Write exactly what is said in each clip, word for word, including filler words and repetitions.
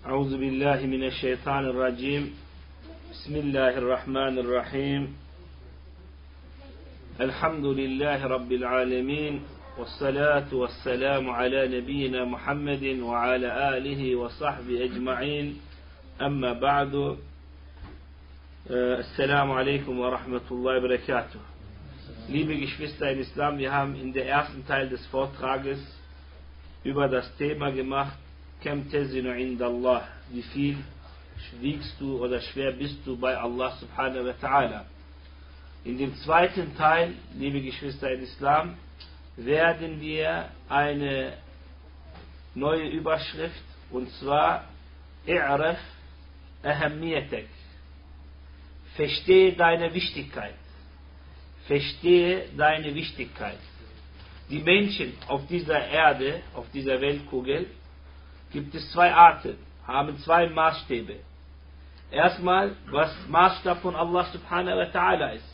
أعوذ بالله من الشيطان الرجيم بسم الله الرحمن الرحيم الحمد لله رب العالمين والصلاة والسلام على نبينا محمد وعلى آله وصحبه أجمعين أما بعد السلام عليكم ورحمة الله وبركاته. Liebe Geschwister im Islam, wir haben in der ersten Teil des Vortrages über das Thema gemacht, Kam tazinu indallah, wie viel wiegst du oder schwer bist du bei Allah subhanahu wa ta'ala. In dem zweiten Teil, liebe Geschwister im Islam, werden wir eine neue Überschrift, und zwar I'raf ahammiyatak, verstehe deine Wichtigkeit. Verstehe deine Wichtigkeit. Die Menschen auf dieser Erde, auf dieser Weltkugel, gibt es zwei Arten, haben zwei Maßstäbe. Erstmal, was Maßstab von Allah subhanahu wa ta'ala ist.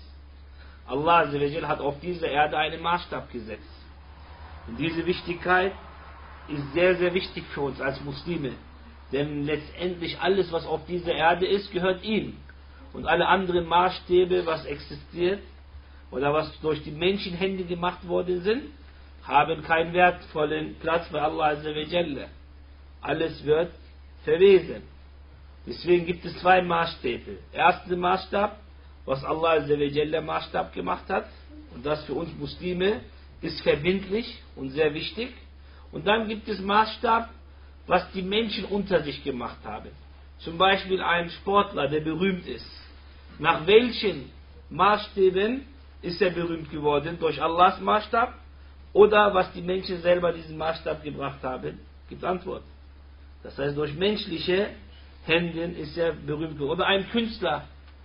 Allah azza wa jal hat auf dieser Erde einen Maßstab gesetzt. Und diese Wichtigkeit ist sehr, sehr wichtig für uns als Muslime. Denn letztendlich alles, was auf dieser Erde ist, gehört ihm. Und alle anderen Maßstäbe, was existiert, oder was durch die Menschenhände gemacht worden sind, haben keinen wertvollen Platz bei Allah azza wa jalla. Alles wird verwesen. Deswegen gibt es zwei Maßstäbe. Erster Maßstab, was Allah azza wa jalla Maßstab gemacht hat, und das für uns Muslime ist verbindlich und sehr wichtig. Und dann gibt es Maßstab, was die Menschen unter sich gemacht haben. Zum Beispiel ein Sportler, der berühmt ist. Nach welchen Maßstäben ist er berühmt geworden? Durch Allahs Maßstab oder was die Menschen selber diesen Maßstab gebracht haben? Gibt Antwort. Das heißt, durch menschliche Hände ist er berühmt geworden. Oder ein Künstler.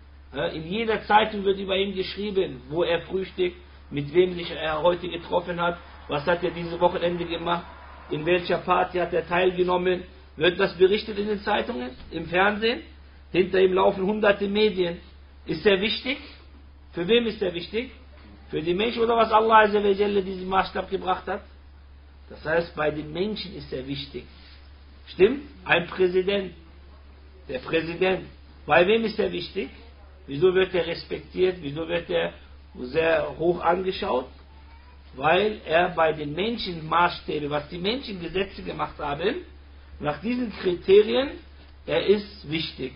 In jeder Zeitung wird über ihn geschrieben, wo er frühstückt, mit wem sich er heute getroffen hat, was hat er diese Wochenende gemacht, in welcher Party hat er teilgenommen. Wird das berichtet in den Zeitungen, im Fernsehen? Hinter ihm laufen hunderte Medien. Ist er wichtig? Für wem ist er wichtig? Für die Menschen oder was Allah azza wa jalla diesen Maßstab gebracht hat? Das heißt, bei den Menschen ist er wichtig. Stimmt? Ein Präsident. Der Präsident. Bei wem ist er wichtig? Wieso wird er respektiert? Wieso wird er sehr hoch angeschaut? Weil er bei den Menschen Maßstäbe, was die Menschen Gesetze gemacht haben, nach diesen Kriterien, er ist wichtig.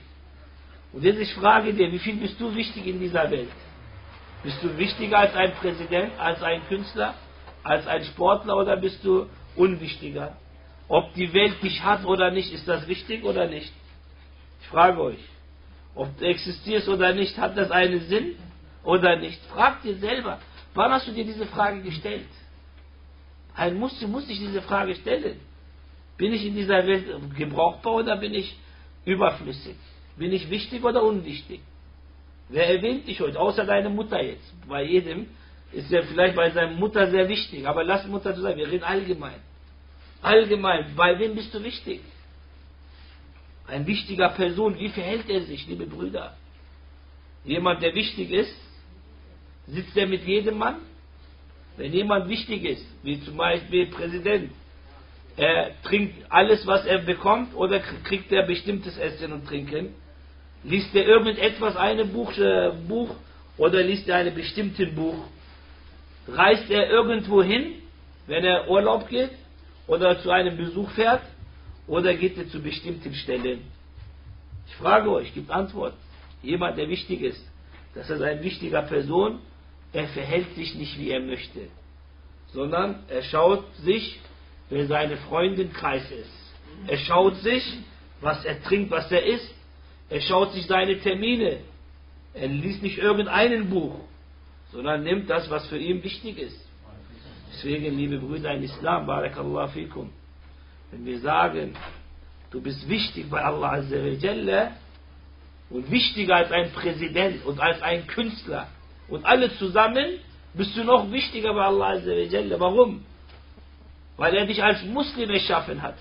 Und jetzt ich frage dir, wie viel bist du wichtig in dieser Welt? Bist du wichtiger als ein Präsident, als ein Künstler, als ein Sportler, oder bist du unwichtiger? Ob die Welt dich hat oder nicht, ist das wichtig oder nicht? Ich frage euch, ob du existierst oder nicht, hat das einen Sinn oder nicht? Frag dir selber, wann hast du dir diese Frage gestellt? Ein Muslim muss sich diese Frage stellen. Bin ich in dieser Welt gebrauchbar oder bin ich überflüssig? Bin ich wichtig oder unwichtig? Wer erwähnt dich heute, außer deine Mutter jetzt? Bei jedem ist er vielleicht bei seiner Mutter sehr wichtig, aber lass Mutter zu sagen, wir reden allgemein. Allgemein, bei wem bist du wichtig? Ein wichtiger Person, wie verhält er sich, liebe Brüder? Jemand, der wichtig ist, sitzt er mit jedem Mann? Wenn jemand wichtig ist, wie zum Beispiel Präsident, er trinkt alles, was er bekommt, oder kriegt er bestimmtes Essen und Trinken? Liest er irgendetwas, ein Buch, äh, Buch, oder liest er ein bestimmtes Buch? Reist er irgendwo hin, wenn er Urlaub geht, oder zu einem Besuch fährt, oder geht er zu bestimmten Stellen? Ich frage euch, gibt Antwort. Jemand, der wichtig ist, das ist eine wichtige Person, er verhält sich nicht, wie er möchte, sondern er schaut sich, wer seine Freundenkreis ist. Er schaut sich, was er trinkt, was er isst. Er schaut sich seine Termine. Er liest nicht irgendein Buch, sondern nimmt das, was für ihn wichtig ist. Deswegen, liebe Brüder in Islam, Barakallahu fikum, wenn wir sagen, du bist wichtig bei Allah azza wa jalla und wichtiger als ein Präsident und als ein Künstler und alle zusammen, bist du noch wichtiger bei Allah azza wa jalla. Warum? Weil er dich als Muslim erschaffen hat.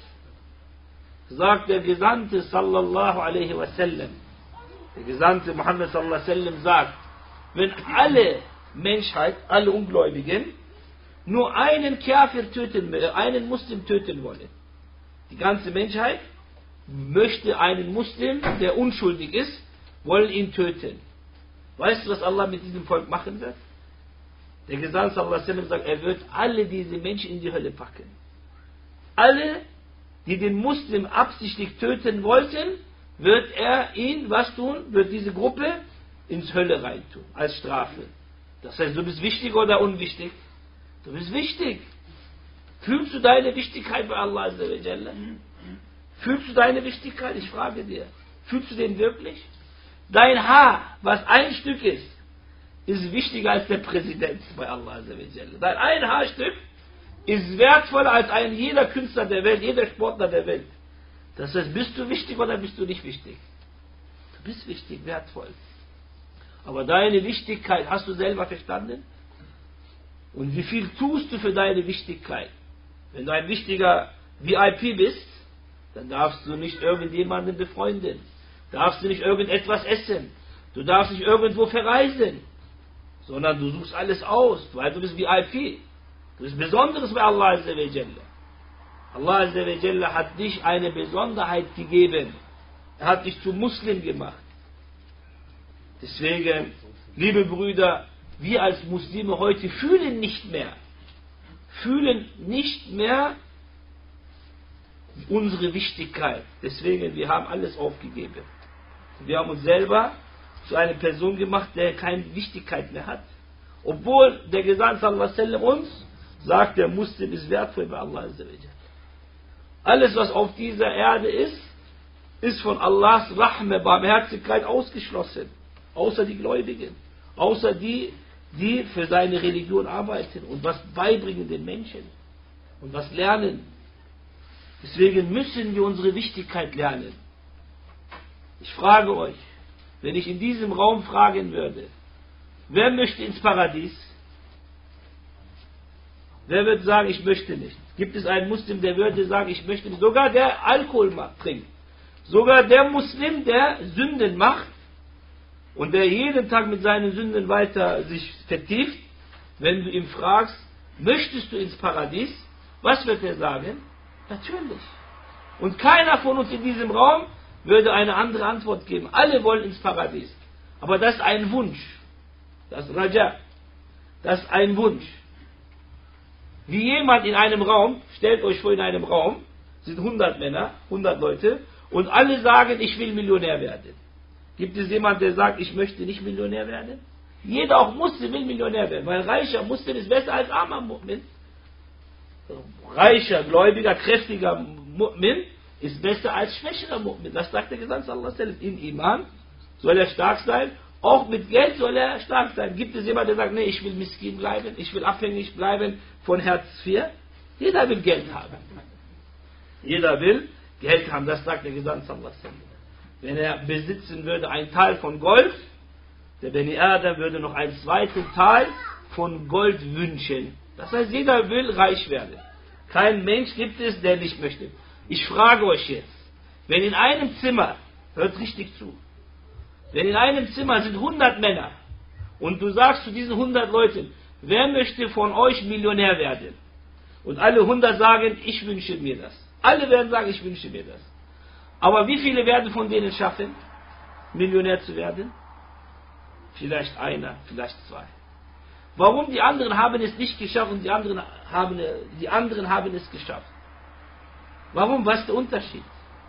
Sagt der Gesandte sallallahu alaihi wasallam, der Gesandte Muhammad sallallahu alaihi wasallam sagt, wenn alle Menschheit, alle Ungläubigen, nur einen Kafir töten, einen Muslim töten wollen, die ganze Menschheit, möchte einen Muslim, der unschuldig ist, wollen ihn töten. Weißt du, was Allah mit diesem Volk machen wird? Der Gesandte sallallahu alaihi wasallam sagt, er wird alle diese Menschen in die Hölle packen. Alle, die den Muslim absichtlich töten wollten, wird er ihn, was tun? Wird diese Gruppe ins Hölle reintun, als Strafe. Das heißt, du bist wichtig oder unwichtig? Du bist wichtig. Fühlst du deine Wichtigkeit bei Allah Azza wa Jalla? Fühlst du deine Wichtigkeit? Ich frage dir. Fühlst du den wirklich? Dein Haar, was ein Stück ist, ist wichtiger als der Präsident bei Allah Azza wa Jalla. Dein ein Haarstück ist wertvoller als ein jeder Künstler der Welt, jeder Sportler der Welt. Das heißt, bist du wichtig oder bist du nicht wichtig? Du bist wichtig, wertvoll. Aber deine Wichtigkeit hast du selber verstanden? Und wie viel tust du für deine Wichtigkeit? Wenn du ein wichtiger V I P bist, dann darfst du nicht irgendjemanden befreunden. Darfst du nicht irgendetwas essen. Du darfst nicht irgendwo verreisen. Sondern du suchst alles aus, weil du bist V I P. Du bist Besonderes bei Allah Azza wa Jalla. Allah Azza wa Jalla hat dich eine Besonderheit gegeben. Er hat dich zum Muslim gemacht. Deswegen, liebe Brüder, wir als Muslime heute fühlen nicht mehr, fühlen nicht mehr unsere Wichtigkeit. Deswegen, wir haben alles aufgegeben. Wir haben uns selber zu einer Person gemacht, der keine Wichtigkeit mehr hat. Obwohl der Gesandte sallallahu alaihi wasallam uns sagt, der Muslim ist wertvoll bei Allah Azza wa Jalla. Alles, was auf dieser Erde ist, ist von Allahs Rahme, Barmherzigkeit ausgeschlossen. Außer die Gläubigen. Außer die, die für seine Religion arbeiten und was beibringen den Menschen. Und was lernen. Deswegen müssen wir unsere Wichtigkeit lernen. Ich frage euch, wenn ich in diesem Raum fragen würde, wer möchte ins Paradies? Wer wird sagen, ich möchte nicht? Gibt es einen Muslim, der würde sagen, ich möchte nicht? Sogar der Alkohol trinkt. Sogar der Muslim, der Sünden macht und der jeden Tag mit seinen Sünden weiter sich vertieft, wenn du ihn fragst, möchtest du ins Paradies? Was wird er sagen? Natürlich. Und keiner von uns in diesem Raum würde eine andere Antwort geben. Alle wollen ins Paradies. Aber das ist ein Wunsch. Das ist Raja. Das ist ein Wunsch. Wie jemand in einem Raum, stellt euch vor, in einem Raum sind hundert Männer, hundert Leute, und alle sagen, ich will Millionär werden. Gibt es jemanden, der sagt, ich möchte nicht Millionär werden? Jeder, auch Muslim, will Millionär werden, weil reicher Muslim ist besser als armer Mu'min. Reicher, gläubiger, kräftiger Mu'min ist besser als schwächerer Mu'min. Das sagt der Gesandte sallallahu alaihi wasallam. In Iman soll er stark sein, auch mit Geld soll er stark sein. Gibt es jemanden, der sagt, nee, ich will miskin bleiben, ich will abhängig bleiben von Hartz vier? Jeder will Geld haben. Jeder will Geld haben, das sagt der Gesandte sallallahu alaihi wasallam. Wenn er besitzen würde einen Teil von Gold, der Beni Adam würde noch einen zweiten Teil von Gold wünschen. Das heißt, jeder will reich werden. Kein Mensch gibt es, der nicht möchte. Ich frage euch jetzt, wenn in einem Zimmer, hört richtig zu, wenn in einem Zimmer sind hundert Männer und du sagst zu diesen hundert Leuten, wer möchte von euch Millionär werden? Und alle hundert sagen, ich wünsche mir das. Alle werden sagen, ich wünsche mir das. Aber wie viele werden von denen schaffen, Millionär zu werden? Vielleicht einer, vielleicht zwei. Warum? Die anderen haben es nicht geschafft und die anderen haben, die anderen haben es geschafft. Warum? Was ist der Unterschied?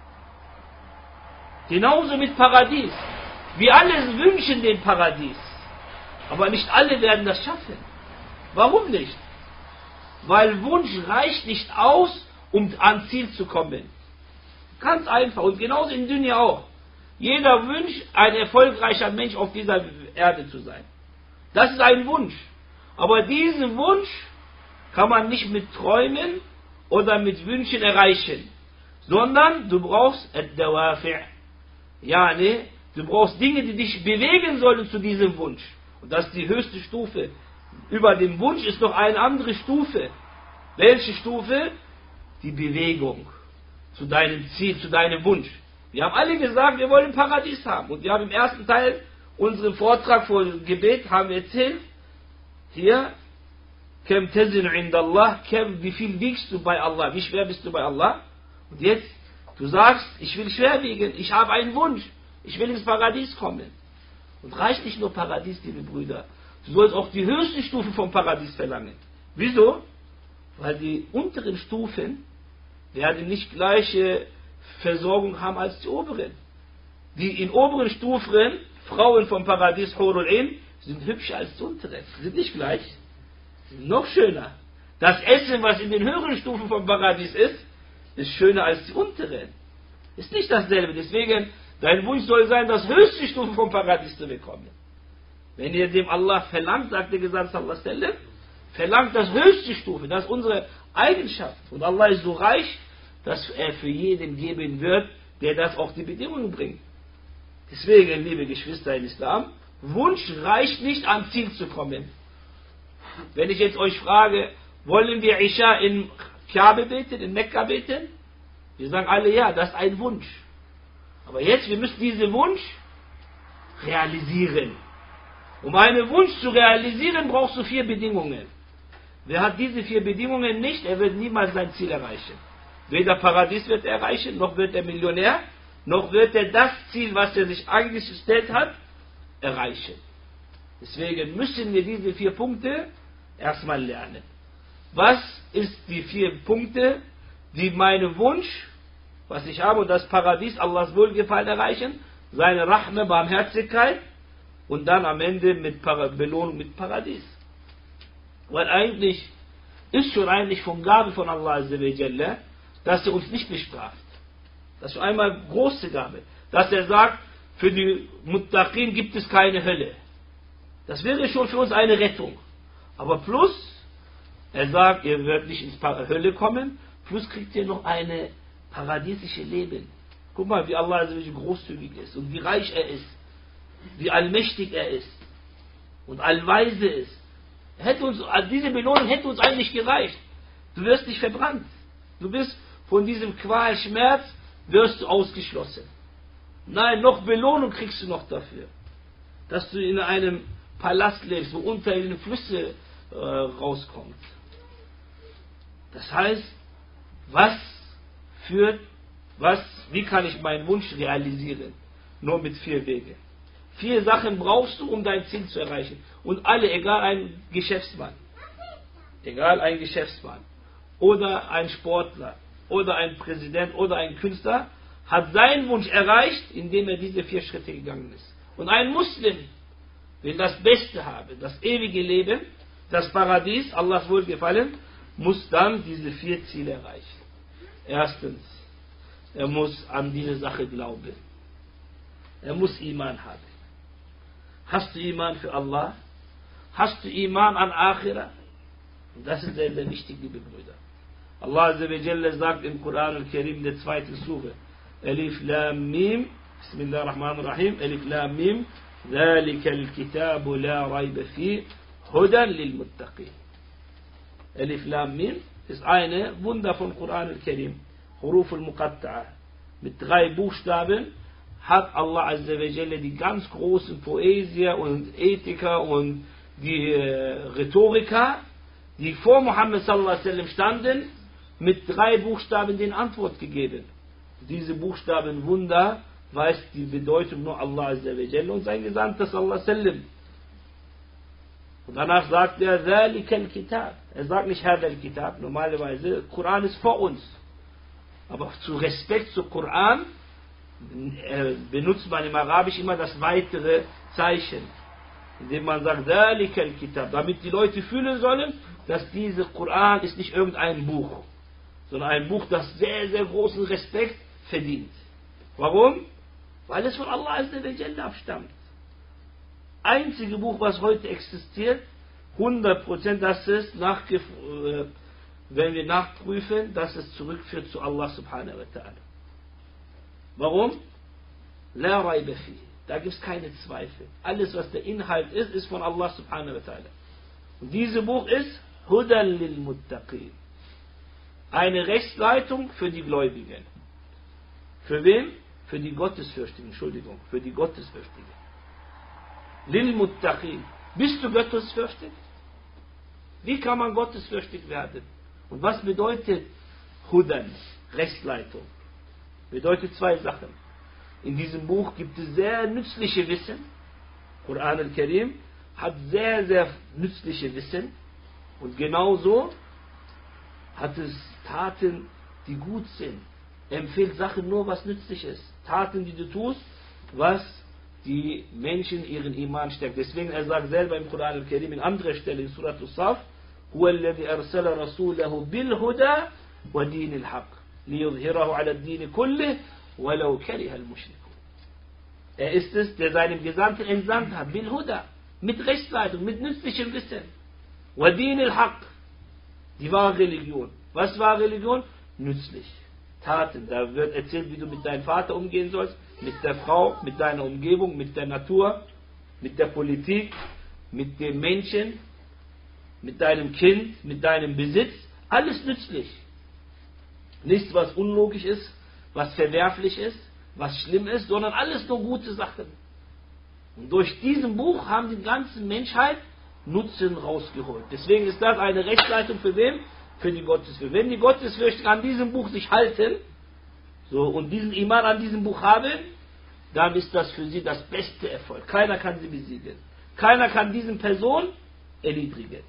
Genauso mit Paradies. Wir alle wünschen den Paradies. Aber nicht alle werden das schaffen. Warum nicht? Weil Wunsch reicht nicht aus, um ans Ziel zu kommen. Ganz einfach. Und genauso in Dunya auch. Jeder wünscht, ein erfolgreicher Mensch auf dieser Erde zu sein. Das ist ein Wunsch. Aber diesen Wunsch kann man nicht mit Träumen oder mit Wünschen erreichen. Sondern du brauchst Ad-Dawafi'. Ja, ne? Du brauchst Dinge, die dich bewegen sollen zu diesem Wunsch. Und das ist die höchste Stufe. Über dem Wunsch ist noch eine andere Stufe. Welche Stufe? Die Bewegung zu deinem Ziel, zu deinem Wunsch. Wir haben alle gesagt, wir wollen Paradies haben. Und wir haben im ersten Teil unserem Vortrag vor Gebet haben wir erzählt, hier, Kem tezinu indallah, Kem, wie viel wiegst du bei Allah? Wie schwer bist du bei Allah? Und jetzt Du sagst, ich will schwerwiegen, ich habe einen Wunsch, ich will ins Paradies kommen. Und reicht nicht nur Paradies, liebe Brüder. Du sollst auch die höchste Stufe vom Paradies verlangen. Wieso? Weil die unteren Stufen werden nicht gleiche Versorgung haben als die oberen. Die in oberen Stufen, Frauen vom Paradies, Hurul Ain, sind hübscher als die unteren. Sind nicht gleich. Sind noch schöner. Das Essen, was in den höheren Stufen vom Paradies ist, ist schöner als die unteren. Ist nicht dasselbe. Deswegen, dein Wunsch soll sein, das höchste Stufe vom Paradies zu bekommen. Wenn ihr dem Allah verlangt, sagt der Gesandte sallallahu alaihi wasallam, verlangt das höchste Stufe, das ist unsere Eigenschaft. Und Allah ist so reich, dass er für jeden geben wird, der das auch die Bedingungen bringt. Deswegen, liebe Geschwister im Islam, Wunsch reicht nicht, am Ziel zu kommen. Wenn ich jetzt euch frage, wollen wir Isha in Kabe beten, in Mekka beten? Wir sagen alle ja, das ist ein Wunsch. Aber jetzt, wir müssen diesen Wunsch realisieren. Um einen Wunsch zu realisieren, brauchst du vier Bedingungen. Wer hat diese vier Bedingungen nicht, er wird niemals sein Ziel erreichen. Weder Paradies wird er erreichen, noch wird er Millionär, noch wird er das Ziel, was er sich eigentlich gestellt hat, erreichen. Deswegen müssen wir diese vier Punkte erstmal lernen. Was ist die vier Punkte, die meinen Wunsch, was ich habe, und das Paradies, Allahs Wohlgefallen erreichen, seine Rahme, Barmherzigkeit und dann am Ende mit Par- Belohnung mit Paradies. Weil eigentlich ist schon eigentlich von Gabe von Allah Azza wa Jalla, dass er uns nicht bestraft. Das ist schon einmal große Gabe. Dass er sagt, für die Muttaqin gibt es keine Hölle. Das wäre schon für uns eine Rettung. Aber plus, er sagt, ihr werdet nicht ins Hölle kommen, plus kriegt ihr noch eine paradiesische Leben. Guck mal, wie Allah Azza wa Jalla großzügig ist und wie reich er ist, wie allmächtig er ist und allweise ist. Hätte uns, diese Belohnung hätte uns eigentlich gereicht. Du wirst nicht verbrannt. Du bist von diesem Qual, Schmerz, wirst du ausgeschlossen. Nein, noch Belohnung kriegst du noch dafür. Dass du in einem Palast lebst, wo unter den Flüsse äh, rauskommt. Das heißt, was führt, was, wie kann ich meinen Wunsch realisieren? Nur mit vier Wegen. Vier Sachen brauchst du, um dein Ziel zu erreichen. Und alle, egal ein Geschäftsmann, egal ein Geschäftsmann, oder ein Sportler, oder ein Präsident, oder ein Künstler, hat seinen Wunsch erreicht, indem er diese vier Schritte gegangen ist. Und ein Muslim will das Beste haben, das ewige Leben, das Paradies, Allahs Wohlgefallen, muss dann diese vier Ziele erreichen. Erstens, er muss an diese Sache glauben. Er muss Iman haben. Hast du Iman für Allah? Hast du Iman an Akhirah? Und das ist sehr, sehr wichtig, liebe Brüder. Allah Azza wa Jalla sagt im Koran al-Karim, der zweiten Sure, Alif Lam Mim, Bismillahirrahmanirrahim, Alif Lam Mim, ذلك الكتاب لا ريب فيه هدى للمتقين. Alif Lam Mim ist eine Wunder von Koran al-Karim, Huruf al-Muqatta'a. Mit drei Buchstaben hat Allah Azza wa Jalla die ganz großen Poesier und Ethiker und die äh, Rhetoriker, die vor Muhammad sallallahu alaihi wasallam standen, mit drei Buchstaben den Antwort gegeben. Diese Buchstaben Wunder weiß die Bedeutung nur Allah Azza wa Jalla und sein Gesandter sallallahu alaihi wasallam. Und danach sagt er, ذَلِكَ الْكِتَابِ. Er sagt nicht, هذا الكتاب. Normalerweise, Koran ist vor uns. Aber zu Respekt zu Koran benutzt man im Arabisch immer das weitere Zeichen, indem man sagt, ذَلِكَ الْكِتَابِ. Damit die Leute fühlen sollen, dass dieser Koran ist nicht irgendein Buch, sondern ein Buch, das sehr, sehr großen Respekt verdient. Warum? Weil es von Allah Azza wa Jalla abstammt. Einzige Buch, was heute existiert, hundert Prozent, dass es nach, äh, wenn wir nachprüfen, dass es zurückführt zu Allah subhanahu wa ta'ala. Warum? La rayba fi. Da gibt es keine Zweifel. Alles, was der Inhalt ist, ist von Allah subhanahu wa ta'ala. Und dieses Buch ist Hudan lil Muttaqin. Eine Rechtsleitung für die Gläubigen. Für wen? Für die Gottesfürchtigen. Entschuldigung, für die Gottesfürchtigen. Lil Muttaqin. Bist du gottesfürchtig? Wie kann man gottesfürchtig werden? Und was bedeutet Hudan, Rechtsleitung? Bedeutet zwei Sachen. In diesem Buch gibt es sehr nützliche Wissen. Koran al-Karim hat sehr, sehr nützliche Wissen. Und genauso hat es Taten, die gut sind. Er empfiehlt Sachen nur, was nützlich ist. Taten, die du tust, was die Menschen ihren Iman stärkt. Deswegen, er sagt selber im Koran al-Karim, in anderer Stelle, in Surat al-Saf, هو الذي أرسل رسوله بالهدى ودين الحق ليظهره على الدين كله ولو كره المشركون. Er ist es, der seinen Gesandten entsandt hat, bil Huda, mit Rechtsleitung, mit nützlichem Wissen. Wadin al-Haq, die wahre Religion. Was war Religion? Nützlich. Taten. Da wird erzählt, wie du mit deinem Vater umgehen sollst, mit der Frau, mit deiner Umgebung, mit der Natur, mit der Politik, mit dem Menschen, mit deinem Kind, mit deinem Besitz. Alles nützlich. Nichts, was unlogisch ist, was verwerflich ist, was schlimm ist, sondern alles nur gute Sachen. Und durch diesen Buch haben die ganze Menschheit Nutzen rausgeholt. Deswegen ist das eine Rechtsleitung für wen? Für die Gottesfürchtigen. Wenn die Gottesfürchtigen an diesem Buch sich halten, so, und diesen Iman an diesem Buch haben, dann ist das für sie das beste Erfolg. Keiner kann sie besiegen. Keiner kann diesen Person erniedrigen.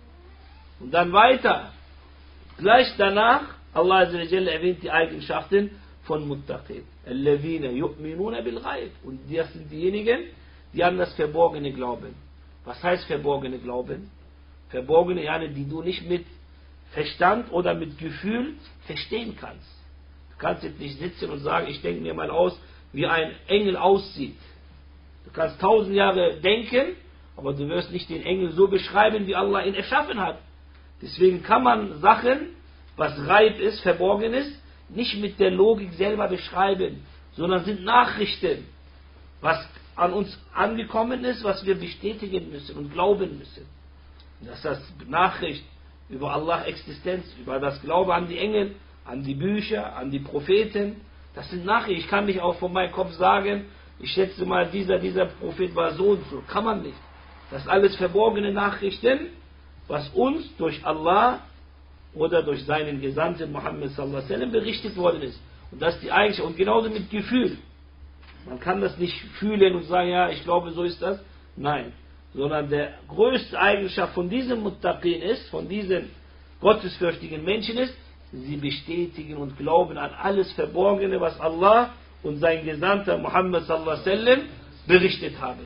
Und dann weiter. Gleich danach, Allah Azza wa Jalla erwähnt die Eigenschaften von Muttaqin. Alladhina yu'minuna bil ghaib. Und das sind diejenigen, die an das Verborgene glauben. Was heißt verborgene Glauben? Verborgene, ja, die du nicht mit Verstand oder mit Gefühl verstehen kannst. Du kannst jetzt nicht sitzen und sagen, ich denke mir mal aus, wie ein Engel aussieht. Du kannst tausend Jahre denken, aber du wirst nicht den Engel so beschreiben, wie Allah ihn erschaffen hat. Deswegen kann man Sachen, was Ghaib ist, verborgen ist, nicht mit der Logik selber beschreiben, sondern sind Nachrichten, was an uns angekommen ist, was wir bestätigen müssen und glauben müssen. Das ist das Nachricht über Allahs Existenz, über das Glaube an die Engel, an die Bücher, an die Propheten. Das sind Nachrichten. Ich kann nicht auch von meinem Kopf sagen, ich schätze mal, dieser, dieser Prophet war so und so. Kann man nicht. Das sind alles verborgene Nachrichten, was uns durch Allah oder durch seinen Gesandten Muhammad sallallahu alaihi wasallam berichtet worden ist. Und das ist die Eigenschaft. Und genauso mit Gefühl. Man kann das nicht fühlen und sagen, ja, ich glaube, so ist das. Nein. Sondern der größte Eigenschaft von diesem Muttaqin ist, von diesen gottesfürchtigen Menschen ist, sie bestätigen und glauben an alles Verborgene, was Allah und sein Gesandter Muhammad sallallahu alaihi wasallam berichtet haben.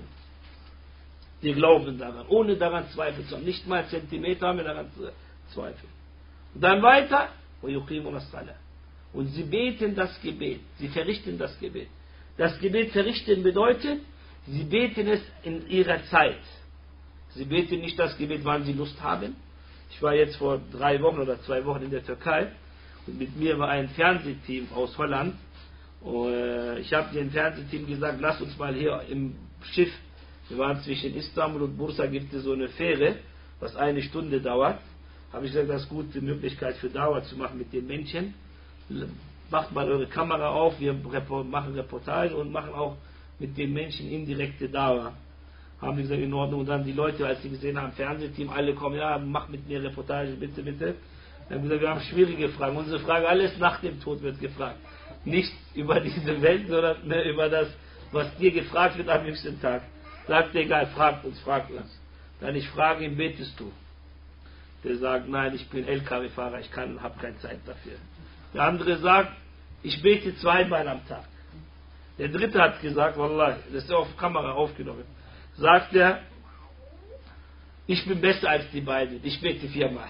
Die glauben daran, ohne daran Zweifel zu haben. Nicht mal Zentimeter haben wir daran Zweifel. Und dann weiter, und sie beten das Gebet, sie verrichten das Gebet. Das Gebet verrichten bedeutet, sie beten es in ihrer Zeit. Sie beten nicht das Gebet, wann sie Lust haben. Ich war jetzt vor drei Wochen oder zwei Wochen in der Türkei und mit mir war ein Fernsehteam aus Holland. Und ich habe dem Fernsehteam gesagt, lass uns mal hier im Schiff, wir waren zwischen Istanbul und Bursa, gibt es so eine Fähre, was eine Stunde dauert. Habe ich gesagt, das ist eine gute Möglichkeit für Dauer zu machen mit den Menschen. Macht mal eure Kamera auf, wir machen Reportage und machen auch mit den Menschen indirekte Dauer. Haben die gesagt, in Ordnung. Und dann die Leute, als sie gesehen haben, Fernsehteam, alle kommen, ja, mach mit mir Reportage, bitte, bitte. Dann haben gesagt, wir haben schwierige Fragen. Unsere Frage, alles nach dem Tod wird gefragt. Nicht über diese Welt, sondern ne, über das, was dir gefragt wird am höchsten Tag. Sagt, egal, fragt uns, fragt uns. Dann ich frage ihn, betest du? Der sagt, nein, ich bin L K W-Fahrer, ich kann, habe keine Zeit dafür. Der andere sagt, ich bete zweimal am Tag. Der dritte hat gesagt, Wallah, das ist auf Kamera aufgenommen, sagt er, ich bin besser als die beiden, ich bete viermal.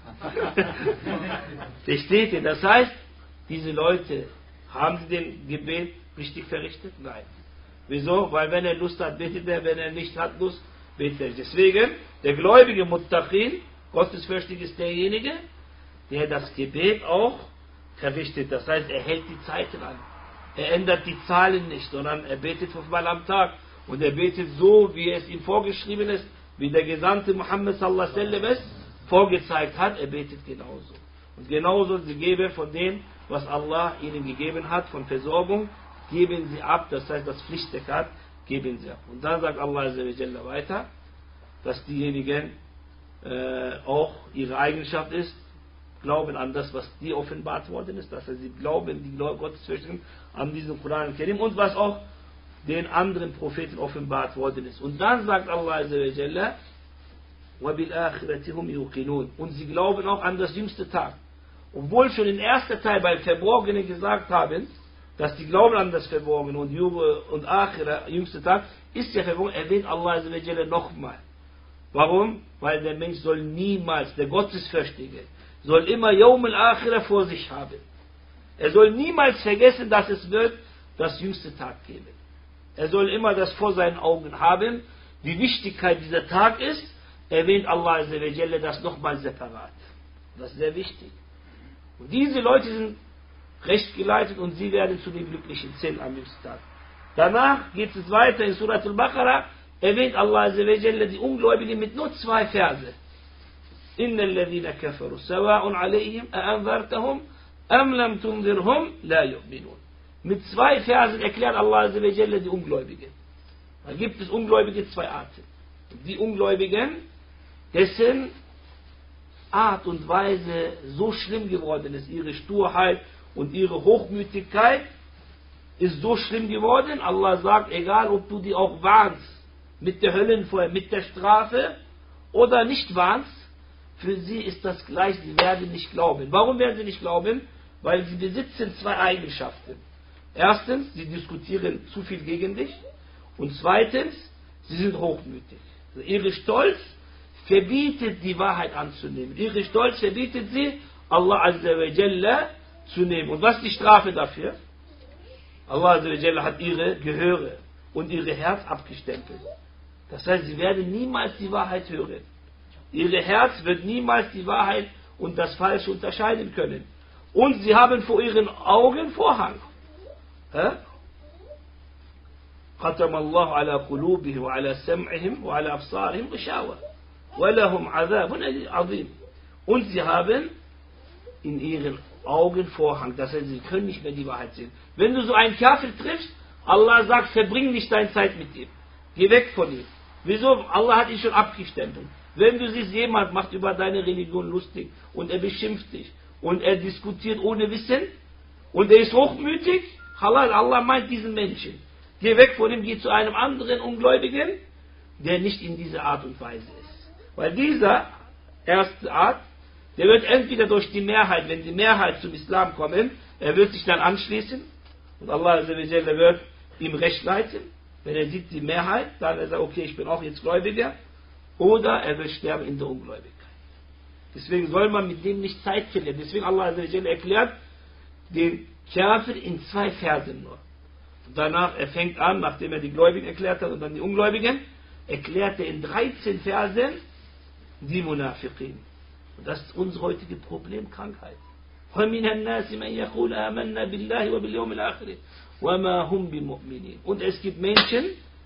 Versteht ihr? Das heißt, diese Leute, haben sie den Gebet richtig verrichtet? Nein. Wieso? Weil wenn er Lust hat, betet er, wenn er nicht hat Lust, betet er. Deswegen, der gläubige Muttaqin, Gottesfürchtig ist derjenige, der das Gebet auch verrichtet. Das heißt, er hält die Zeiten an. Er ändert die Zahlen nicht, sondern er betet fünfmal am Tag. Und er betet so, wie es ihm vorgeschrieben ist, wie der Gesandte Muhammad sallallahu alaihi wasallam es vorgezeigt hat. Er betet genauso. Und genauso, sie geben von dem, was Allah ihnen gegeben hat, von Versorgung, geben sie ab. Das heißt, das Pflichtzakat geben sie ab. Und dann sagt Allah azza wa jalla weiter, dass diejenigen äh, auch ihre Eigenschaft ist, glauben an das, was dir offenbart worden ist, dass sie glauben, die Gottesfürchtigen an diesen Koran Kerim und was auch den anderen Propheten offenbart worden ist. Und dann sagt Allah Azza wa Jalla, وَبِالْآخِرَةِ هُمْ يُوقِنُونَ. Und sie glauben auch an das jüngste Tag. Obwohl schon im ersten Teil beim Verborgenen gesagt haben, dass die glauben an das Verborgene und Jure und Akhira, jüngste Tag, ist ja verborgen, erwähnt Allah Azza wa Jalla nochmal. Warum? Weil der Mensch soll niemals, der Gottesfürchtige, soll immer Yawm al-Akhira vor sich haben. Er soll niemals vergessen, dass es wird das jüngste Tag geben. Er soll immer das vor seinen Augen haben. Die Wichtigkeit dieser Tag ist, erwähnt Allah Azza wa Jalla das nochmal separat. Das ist sehr wichtig. Und diese Leute sind recht geleitet und sie werden zu den glücklichen zehn am jüngsten Tag. Danach geht es weiter in Surat al-Baqarah, erwähnt Allah Azza wa Jalla die Ungläubigen mit nur zwei Verse. Inna alladhina kafaru sawa'un alayhim a'anzartahum am lam tunzirhum la yu'minun. Mit zwei Versen erklärt Allah Azza wa Jalla die Ungläubigen. Da gibt es Ungläubige zwei Arten. Die Ungläubigen, dessen Art und Weise so schlimm geworden ist, ihre Sturheit und ihre Hochmütigkeit ist so schlimm geworden, Allah sagt, egal ob du die auch warnst, mit der Höllenfeuer, mit der Strafe oder nicht warnst, für sie ist das gleich, sie werden nicht glauben. Warum werden sie nicht glauben? Weil sie besitzen zwei Eigenschaften. Erstens, sie diskutieren zu viel gegen dich und zweitens, sie sind hochmütig. Also ihre Stolz verbietet, die Wahrheit anzunehmen. Ihre Stolz verbietet sie, Allah Azza wa Jalla zu nehmen. Und was ist die Strafe dafür? Allah Azza wa Jalla hat ihre Gehöre und ihre Herz abgestempelt. Das heißt, sie werden niemals die Wahrheit hören. Ihr Herz wird niemals die Wahrheit und das Falsche unterscheiden können. Und sie haben vor ihren Augen Vorhang. ختم الله على قلوبهم وعلى سمعهم وعلى أبصارهم غشاوة ولهم عذاب عظيم. Und sie haben in ihren Augen Vorhang. Das heißt, sie können nicht mehr die Wahrheit sehen. Wenn du so einen Kafir triffst, Allah sagt, verbring nicht deine Zeit mit ihm. Geh weg von ihm. Wieso? Allah hat ihn schon abgestempelt. Wenn du siehst, jemand macht über deine Religion lustig und er beschimpft dich und er diskutiert ohne Wissen und er ist hochmütig, halal, Allah meint diesen Menschen. Geh weg von ihm, geh zu einem anderen Ungläubigen, der nicht in dieser Art und Weise ist. Weil dieser erste Art, der wird entweder durch die Mehrheit, wenn die Mehrheit zum Islam kommen, er wird sich dann anschließen und Allah wird ihm recht leiten. Wenn er sieht die Mehrheit, dann er sagt, okay, ich bin auch jetzt Gläubiger. Oder er wird sterben in der Ungläubigkeit. Deswegen soll man mit dem nicht Zeit verlieren. Deswegen Allah erklärt den Kafir in zwei Versen nur. Und danach, er fängt an, nachdem er die Gläubigen erklärt hat und dann die Ungläubigen, erklärt er in dreizehn Versen die Munafiqin. Und das ist unsere heutige Problemkrankheit. وَمِنَ النَّاسِ مَنْ يَقُولُ آمَنَّا بِاللَّهِ وَبِالْيَوْمِ الْآخِرِ وَمَا هُمْ بِمُؤْمِنِينَ. Und es gibt Menschen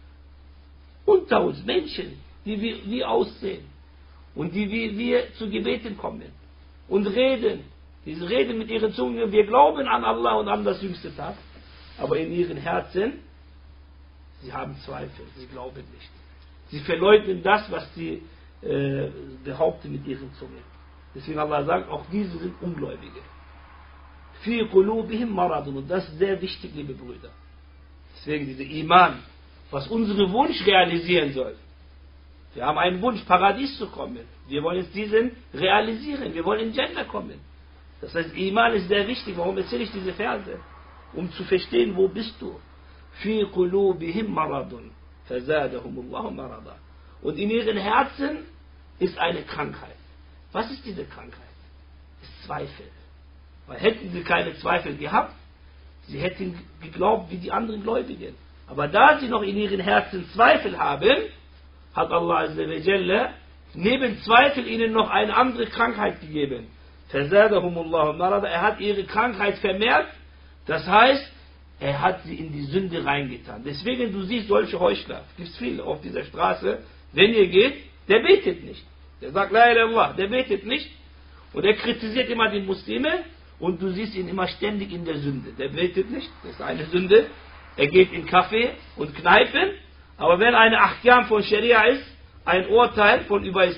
unter uns, Menschen, die wir, wir aussehen und die wir, wir zu Gebeten kommen und reden. Die reden mit ihren Zungen, wir glauben an Allah und an das jüngste Tag, aber in ihren Herzen, sie haben Zweifel, sie glauben nicht. Sie verleugnen das, was sie äh, behaupten mit ihren Zungen. Deswegen Allah sagt, auch diese sind Ungläubige. Fi qulubihim maradun. Und das ist sehr wichtig, liebe Brüder. Deswegen dieser Iman, was unsere Wunsch realisieren soll. Wir haben einen Wunsch, Paradies zu kommen. Wir wollen jetzt diesen realisieren. Wir wollen in Jannah kommen. Das heißt, Iman ist sehr wichtig. Warum erzähle ich diese Verse? Um zu verstehen, wo bist du? Fi qulubihim maradun. Fazadahumullahu marada. Und in ihren Herzen ist eine Krankheit. Was ist diese Krankheit? Es ist Zweifel. Weil hätten sie keine Zweifel gehabt, sie hätten geglaubt wie die anderen Gläubigen. Aber da sie noch in ihren Herzen Zweifel haben, hat Allah Azza wa Jalla neben Zweifel ihnen noch eine andere Krankheit gegeben. Fazadahumullahu marada. Er hat ihre Krankheit vermehrt. Das heißt, er hat sie in die Sünde reingetan. Deswegen, du siehst solche Heuchler. Es gibt viele auf dieser Straße. Wenn ihr geht, der betet nicht. Der sagt, La ilaha illallah, der betet nicht. Und er kritisiert immer die Muslime. Und du siehst ihn immer ständig in der Sünde. Der betet nicht, das ist eine Sünde. Er geht in Kaffee und Kneipen. Aber wenn eine Ahkam von Scharia ist, ein Urteil von über Islam,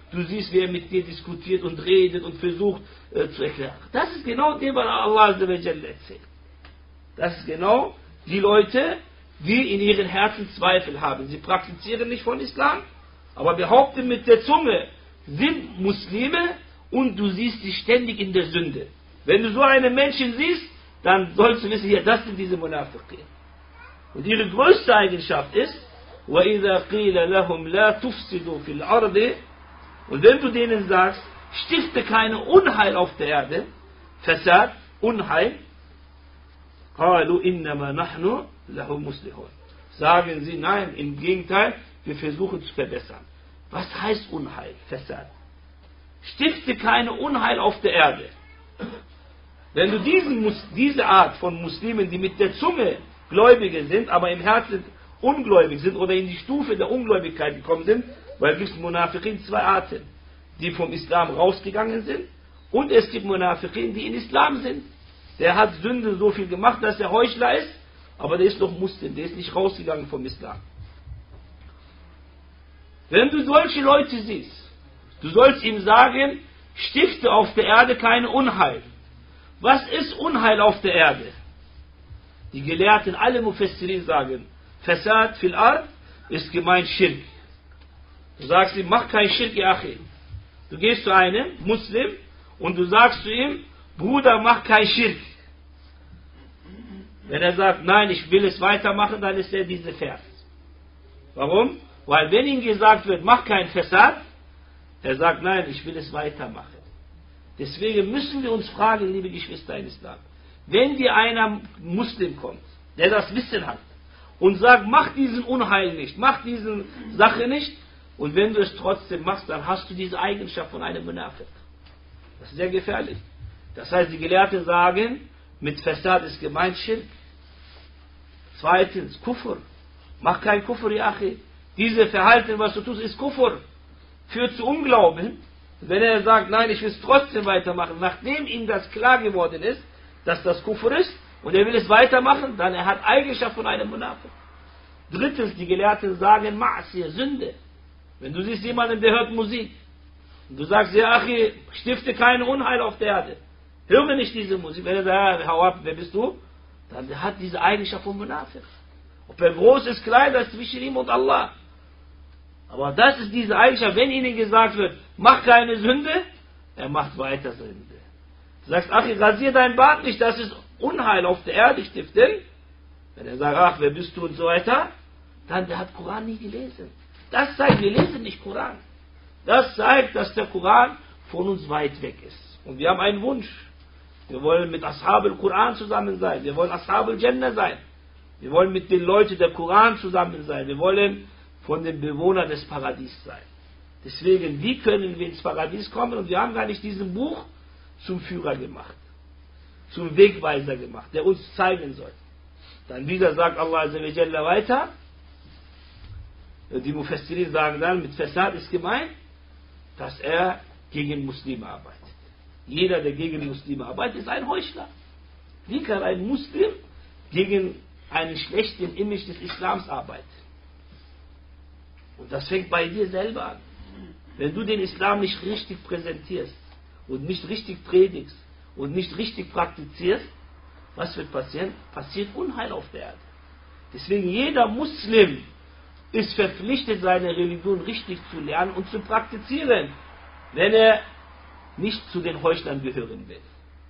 du siehst, wie er mit dir diskutiert und redet und versucht äh, zu erklären. Das ist genau dem, was Allah erzählt. Das ist genau die Leute, die in ihren Herzen Zweifel haben. Sie praktizieren nicht von Islam, aber behaupten mit der Zunge, sind Muslime und du siehst sie ständig in der Sünde. Wenn du so einen Menschen siehst, dann sollst du wissen, ja, das sind diese Munafiqin. Und ihre größte Eigenschaft ist, وَإِذَا قِيلَ لَهُمْ لَا تُفْسِدُوا فِي الْأَرْضِ. Und wenn du denen sagst, stifte keine Unheil auf der Erde, Fasad, Unheil, قَالُوا إِنَّمَا نَحْنُ لَهُ مُصْلِحُونَ. Sagen sie, nein, im Gegenteil, wir versuchen zu verbessern. Was heißt Unheil, Fasad? Stifte keine Unheil auf der Erde. Wenn du diesen, diese Art von Muslimen, die mit der Zunge Gläubige sind, aber im Herzen ungläubig sind oder in die Stufe der Ungläubigkeit gekommen sind, weil es gibt Munafiqin zwei Arten, die vom Islam rausgegangen sind, und es gibt Munafiqin, die in Islam sind. Der hat Sünde so viel gemacht, dass er Heuchler ist, aber der ist noch Muslim, der ist nicht rausgegangen vom Islam. Wenn du solche Leute siehst, du sollst ihm sagen, stifte auf der Erde keine Unheil. Was ist Unheil auf der Erde? Die Gelehrten, alle Mufassirin sagen, Fasad fil Ard ist gemeint Schirk. Du sagst ihm, mach kein Schirk, ya Achi. Du gehst zu einem Muslim und du sagst zu ihm, Bruder, mach kein Schirk. Wenn er sagt, nein, ich will es weitermachen, dann ist er diese Vers. Warum? Weil wenn ihm gesagt wird, mach kein Fasad, er sagt, nein, ich will es weitermachen. Deswegen müssen wir uns fragen, liebe Geschwister in Islam, wenn dir einer Muslim kommt, der das Wissen hat, und sagt, mach diesen Unheil nicht, mach diese Sache nicht, und wenn du es trotzdem machst, dann hast du diese Eigenschaft von einem Munafiq. Das ist sehr gefährlich. Das heißt, die Gelehrten sagen, mit Fasad ist gemeint Schirk. Zweitens, Kufr. Mach kein Kufr, ya Achi. Diese Verhalten, was du tust, ist Kufr. Führt zu Unglauben. Wenn er sagt, nein, ich will es trotzdem weitermachen, nachdem ihm das klar geworden ist, dass das Kufr ist, und er will es weitermachen, dann er hat Eigenschaft von einem Munafiq. Drittens, die Gelehrten sagen, Ma'asiyah, Sünde. Wenn du siehst jemanden, der hört Musik, und du sagst, ja, Achi, stifte keine Unheil auf der Erde. Höre nicht diese Musik. Wenn er sagt, hau ab, wer bist du? Dann er hat diese Eigenschaft von Munafiq. Ob er groß ist, klein, das ist zwischen ihm und Allah. Aber das ist diese Eigenschaft, wenn ihnen gesagt wird, mach keine Sünde, er macht weiter Sünde. Du sagst, ach, rasier dein Bart nicht, das ist Unheil auf der Erde stiften. Wenn er sagt, ach, wer bist du und so weiter, dann der hat Koran nie gelesen. Das zeigt, wir lesen nicht Koran. Das zeigt, dass der Koran von uns weit weg ist. Und wir haben einen Wunsch. Wir wollen mit Ashab al-Quran zusammen sein. Wir wollen Ashab al-Jannah sein. Wir wollen mit den Leuten der Koran zusammen sein. Wir wollen von den Bewohnern des Paradies sein. Deswegen, wie können wir ins Paradies kommen? Und wir haben gar nicht diesen Buch zum Führer gemacht, zum Wegweiser gemacht, der uns zeigen soll. Dann wieder sagt Allah Azza wa Jalla weiter, die Mufassirin sagen dann, mit Fasad ist gemeint, dass er gegen Muslime arbeitet. Jeder, der gegen Muslime arbeitet, ist ein Heuchler. Wie kann ein Muslim gegen einen schlechten Image des Islams arbeiten? Und das fängt bei dir selber an. Wenn du den Islam nicht richtig präsentierst und nicht richtig predigst und nicht richtig praktizierst, was wird passieren? Passiert Unheil auf der Erde. Deswegen jeder Muslim ist verpflichtet, seine Religion richtig zu lernen und zu praktizieren, wenn er nicht zu den Heuchlern gehören will.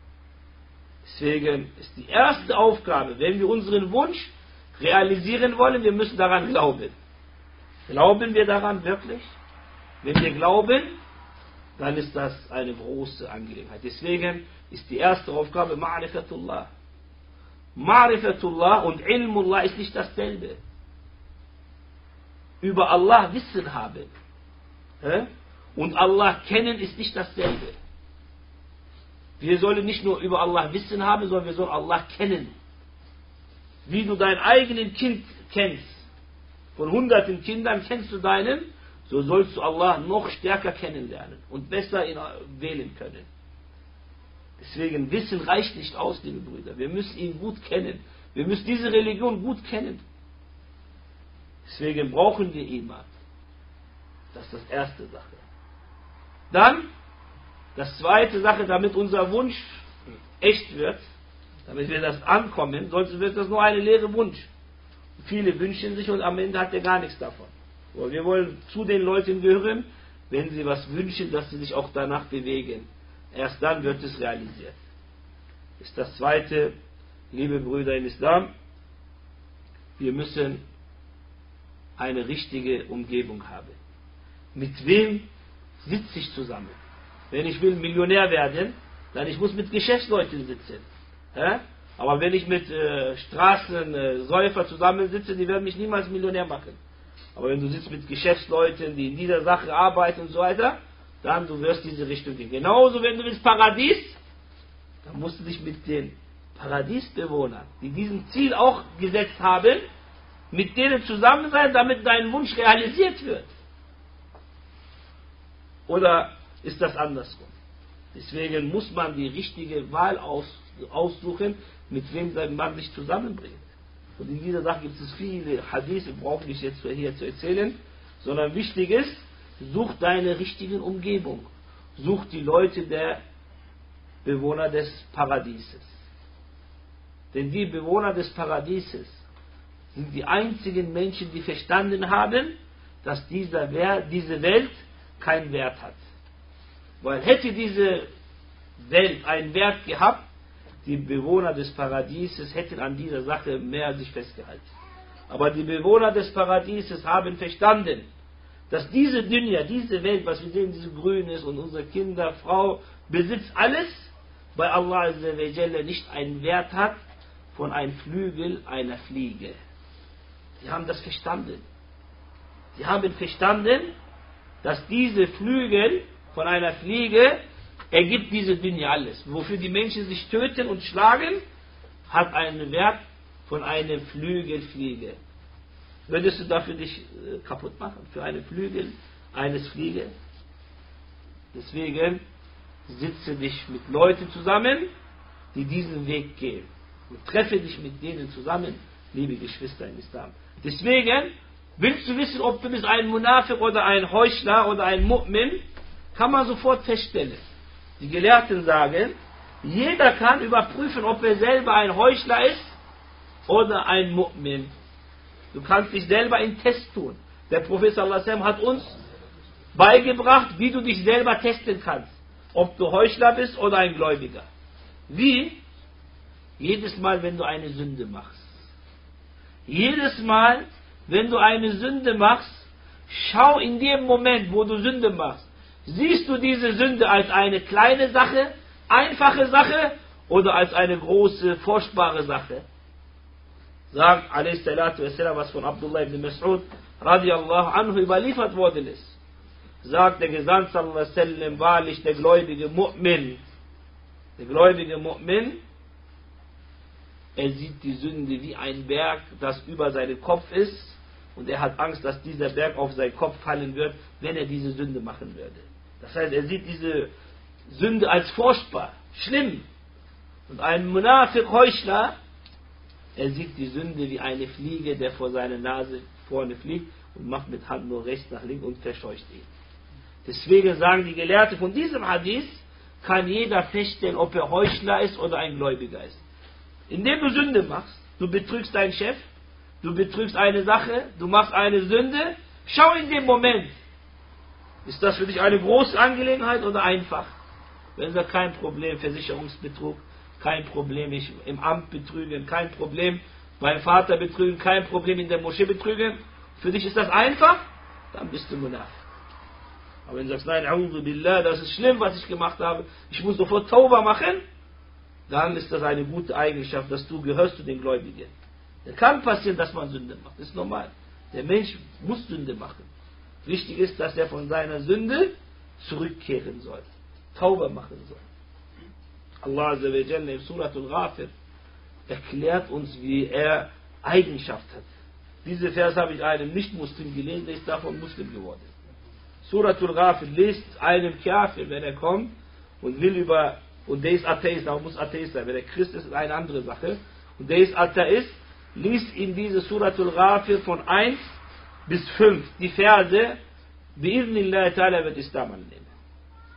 Deswegen ist die erste Aufgabe, wenn wir unseren Wunsch realisieren wollen, wir müssen daran glauben. Glauben wir daran wirklich? Wenn wir glauben, dann ist das eine große Angelegenheit. Deswegen ist die erste Aufgabe Ma'rifatullah. Ma'rifatullah und Ilmullah ist nicht dasselbe. Über Allah Wissen haben und Allah kennen ist nicht dasselbe. Wir sollen nicht nur über Allah Wissen haben, sondern wir sollen Allah kennen. Wie du dein eigenes Kind kennst. Von hunderten Kindern kennst du deinen, so sollst du Allah noch stärker kennenlernen und besser ihn wählen können. Deswegen, Wissen reicht nicht aus, liebe Brüder. Wir müssen ihn gut kennen. Wir müssen diese Religion gut kennen. Deswegen brauchen wir Iman. Das ist die erste Sache. Dann, das zweite Sache, damit unser Wunsch echt wird, damit wir das ankommen, sonst wird das nur eine leere Wunsch. Viele wünschen sich und am Ende hat er gar nichts davon. Aber wir wollen zu den Leuten gehören, wenn sie was wünschen, dass sie sich auch danach bewegen. Erst dann wird es realisiert. Das ist das zweite, liebe Brüder im Islam. Wir müssen eine richtige Umgebung haben. Mit wem sitze ich zusammen? Wenn ich will Millionär werden, dann ich muss mit Geschäftsleuten sitzen. Ja? Aber wenn ich mit äh, Straßensäufer äh, zusammensitze, die werden mich niemals Millionär machen. Aber wenn du sitzt mit Geschäftsleuten, die in dieser Sache arbeiten und so weiter, dann du wirst diese Richtung gehen. Genauso, wenn du willst Paradies, dann musst du dich mit den Paradiesbewohnern, die diesen Ziel auch gesetzt haben, mit denen zusammen sein, damit dein Wunsch realisiert wird. Oder ist das andersrum? Deswegen muss man die richtige Wahl aus, aussuchen, mit wem man sich zusammenbringt. Und in dieser Sache gibt es viele Hadith, brauche ich jetzt hier zu erzählen, sondern wichtig ist, such deine richtige Umgebung. Such die Leute der Bewohner des Paradieses. Denn die Bewohner des Paradieses sind die einzigen Menschen, die verstanden haben, dass dieser Wert, diese Welt keinen Wert hat. Weil hätte diese Welt einen Wert gehabt, die Bewohner des Paradieses hätten an dieser Sache mehr sich festgehalten. Aber die Bewohner des Paradieses haben verstanden, dass diese Dunya, diese Welt, was wir sehen, diese Grün ist und unsere Kinder, Frau, besitzt alles, bei Allah Azza wa Jalla nicht einen Wert hat von einem Flügel einer Fliege. Sie haben das verstanden. Sie haben verstanden, dass diese Flügel von einer Fliege ergibt diese Dunya alles. Wofür die Menschen sich töten und schlagen, hat einen Wert von einer Flügelfliege. Würdest du dafür dich äh, kaputt machen? Für einen Flügel eines Fliege? Deswegen sitze dich mit Leuten zusammen, die diesen Weg gehen. Und treffe dich mit denen zusammen, liebe Geschwister im Islam. Deswegen, willst du wissen, ob du bist ein Munafiq oder ein Heuchler oder ein Mu'min, kann man sofort feststellen. Die Gelehrten sagen, jeder kann überprüfen, ob er selber ein Heuchler ist oder ein Mu'min. Du kannst dich selber in Test tun. Der Prophet sallallahu alaihi wasallam hat uns beigebracht, wie du dich selber testen kannst. Ob du Heuchler bist oder ein Gläubiger. Wie? Jedes Mal, wenn du eine Sünde machst. Jedes Mal, wenn du eine Sünde machst, schau in dem Moment, wo du Sünde machst. Siehst du diese Sünde als eine kleine Sache, einfache Sache oder als eine große, furchtbare Sache? Sagt alaihi salatu wassalam, was von Abdullah ibn Mas'ud radiallahu anhu überliefert worden ist. Sagt der Gesandte sallallahu alaihi wasallam, wahrlich der gläubige Mu'min, der gläubige Mu'min, er sieht die Sünde wie ein Berg, das über seinen Kopf ist, und er hat Angst, dass dieser Berg auf seinen Kopf fallen wird, wenn er diese Sünde machen würde. Das heißt, er sieht diese Sünde als furchtbar, schlimm. Und ein Munafiq, Heuchler, er sieht die Sünde wie eine Fliege, der vor seiner Nase vorne fliegt und macht mit Hand nur rechts nach links und verscheucht ihn. Deswegen sagen die Gelehrten, von diesem Hadith kann jeder feststellen, ob er Heuchler ist oder ein Gläubiger ist. Indem du Sünde machst, du betrügst deinen Chef, du betrügst eine Sache, du machst eine Sünde, schau in dem Moment, ist das für dich eine große Angelegenheit oder einfach? Wenn es kein Problem, Versicherungsbetrug, kein Problem, ich im Amt betrügen, kein Problem, beim Vater betrügen, kein Problem, in der Moschee betrügen, für dich ist das einfach, dann bist du Munafiq. Aber wenn du sagst, nein, a'udhu billah, das ist schlimm, was ich gemacht habe, ich muss sofort Tauba machen, dann ist das eine gute Eigenschaft, dass du gehörst zu den Gläubigen. Es kann passieren, dass man Sünde macht, das ist normal. Der Mensch muss Sünde machen. Wichtig ist, dass er von seiner Sünde zurückkehren soll, Tauba machen soll. Allah Azza wa Jalla in Suratul Ghafir erklärt uns, wie er Eigenschaft hat. Diese Vers habe ich einem Nicht-Muslim gelesen, der ist davon Muslim geworden. Suratul Ghafir liest einem Kafir, wenn er kommt und will über, und der ist Atheist, aber muss Atheist sein, wenn er Christ ist, ist eine andere Sache, und der ist Atheist, liest in diese Suratul Ghafir von eins bis fünf die Verse, bi'idhnillah ta'ala wird Islam annehmen.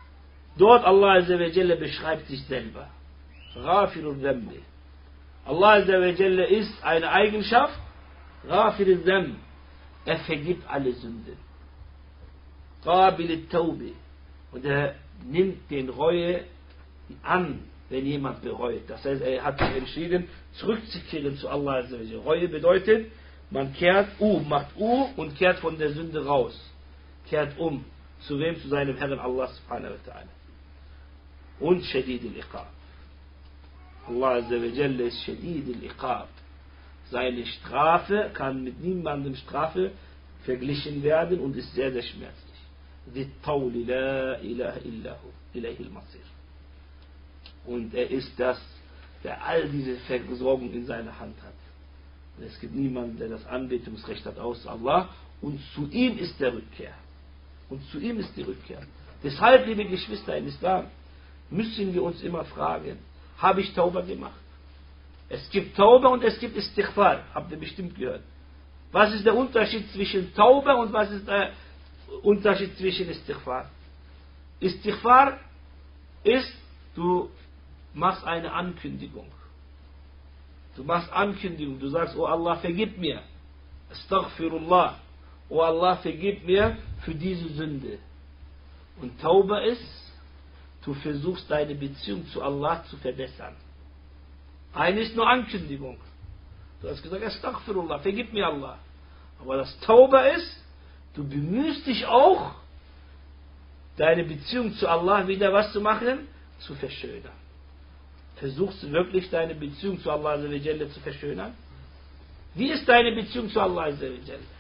Dort Allah Azza wa Jalla beschreibt sich selber. Ghafirul Dhanbi. Allah Azza wa Jalla ist eine Eigenschaft, Ghafirul Dhanbi. Er vergibt alle Sünden. Qabil Tawbi. Und er nimmt den Reue an, wenn jemand bereut. Das heißt, er hat sich entschieden, zurückzukehren zu Allah Azza wa Jalla. Reue bedeutet, man kehrt um, macht U und kehrt von der Sünde raus. Kehrt um. Zu wem? Zu seinem Herrn Allah subhanahu wa ta'ala. Und Shadid al-Iqab. Allah Azza wa Jalla ist Shadid al-Iqab. Seine Strafe kann mit niemandem Strafe verglichen werden und ist sehr, sehr schmerzlich. Dittawli la ilaha illahu, ilayhil masir. Und er ist das, der all diese Versorgung in seiner Hand hat. Und es gibt niemanden, der das Anbetungsrecht hat, außer Allah. Und zu ihm ist der Rückkehr. Und zu ihm ist die Rückkehr. Deshalb, liebe Geschwister im Islam, müssen wir uns immer fragen, habe ich Tauba gemacht? Es gibt Tauba und es gibt Istighfar. Habt ihr bestimmt gehört. Was ist der Unterschied zwischen Tauba und was ist der Unterschied zwischen Istighfar? Istighfar ist, du machst eine Ankündigung. Du machst Ankündigung. Du sagst, oh Allah, vergib mir. Astaghfirullah. Oh Allah, vergib mir für diese Sünde. Und Tauba ist, du versuchst deine Beziehung zu Allah zu verbessern. Eine ist nur Ankündigung. Du hast gesagt, Astaghfirullah, vergib mir Allah. Aber das Tauba ist, du bemühst dich auch, deine Beziehung zu Allah wieder was zu machen? Zu verschönern. Versuchst du wirklich deine Beziehung zu Allah Azza wa Jalla zu verschönern? Wie ist deine Beziehung zu Allah Azza wa Jalla?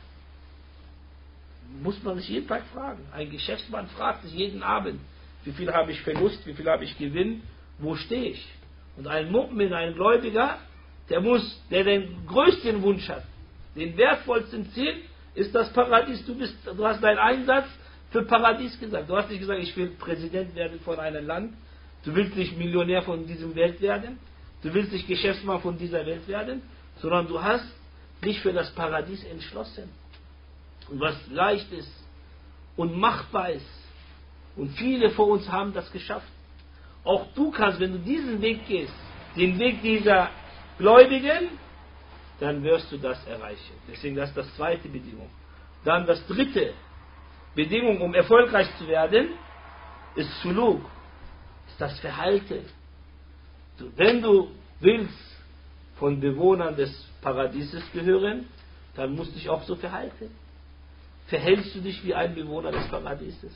Muss man sich jeden Tag fragen. Ein Geschäftsmann fragt sich jeden Abend, wie viel habe ich Verlust, wie viel habe ich Gewinn, wo stehe ich? Und ein Mu'min, ein Gläubiger, der muss, der den größten Wunsch hat, den wertvollsten Ziel, ist das Paradies. Du bist, du hast deinen Einsatz für Paradies gesagt. Du hast nicht gesagt, ich will Präsident werden von einem Land. Du willst nicht Millionär von diesem Welt werden. Du willst nicht Geschäftsmann von dieser Welt werden. Sondern du hast dich für das Paradies entschlossen. Und was leicht ist und machbar ist. Und viele von uns haben das geschafft. Auch du kannst, wenn du diesen Weg gehst, den Weg dieser Gläubigen, dann wirst du das erreichen. Deswegen das ist das zweite Bedingung. Dann das dritte Bedingung, um erfolgreich zu werden, ist Suluk, ist das Verhalten. Du, wenn du willst von Bewohnern des Paradieses gehören, dann musst du dich auch so verhalten. Verhältst du dich wie ein Bewohner des Paradieses?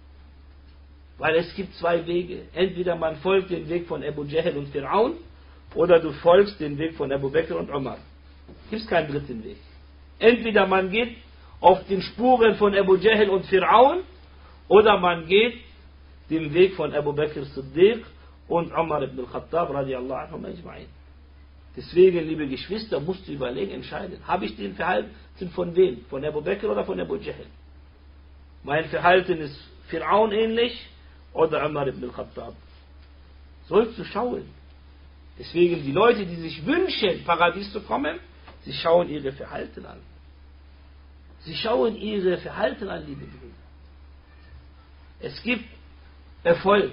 Weil es gibt zwei Wege. Entweder man folgt den Weg von Abu Jahl und Fir'aun, oder du folgst den Weg von Abu Bakr und Umar. Es gibt keinen dritten Weg. Entweder man geht auf den Spuren von Abu Jahl und Fir'aun, oder man geht den Weg von Abu Bakr Siddiq und Umar ibn al-Khattab radiallahu anhum ajma'in. Deswegen, liebe Geschwister, musst du überlegen, entscheiden. Habe ich den Verhalten von wem? Von Abu Bakr oder von Abu Jahl? Mein Verhalten ist Fir'aun ähnlich oder Umar ibn al-Khattab. Sollst du schauen. Deswegen die Leute, die sich wünschen, Paradies zu kommen, sie schauen ihre Verhalten an. Sie schauen ihre Verhalten an, liebe Brüder. Es gibt Erfolg.